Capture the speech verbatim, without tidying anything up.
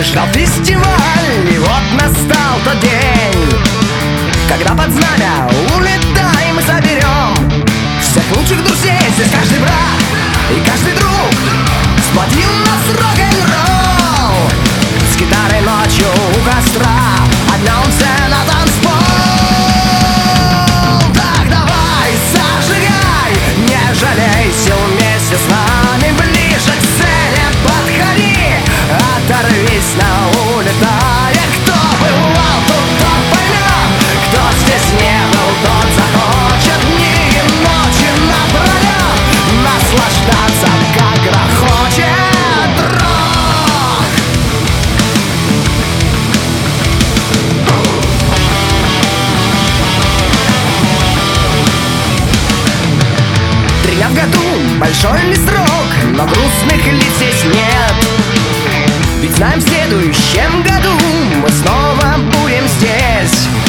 ждал фестиваль, и вот настал тот день, когда под знамя улетаем и заберем всех лучших друзей. Здесь каждый брат и каждый друг сплотил нас рок-н-ролл. С гитарой ночью у костра, а днем все на танцпол. Так давай, зажигай, не жалей сил, вместе с нами ближе к цели подходи. Оторвись на улетая, кто бывал тут, тот поймет, кто здесь не был, тот захочет дни и ночи напролет наслаждаться, как грохочет рок. Три дня в году, большой ли срок, но грустных лиц здесь нет. Ведь знаем, в следующем году мы снова будем здесь.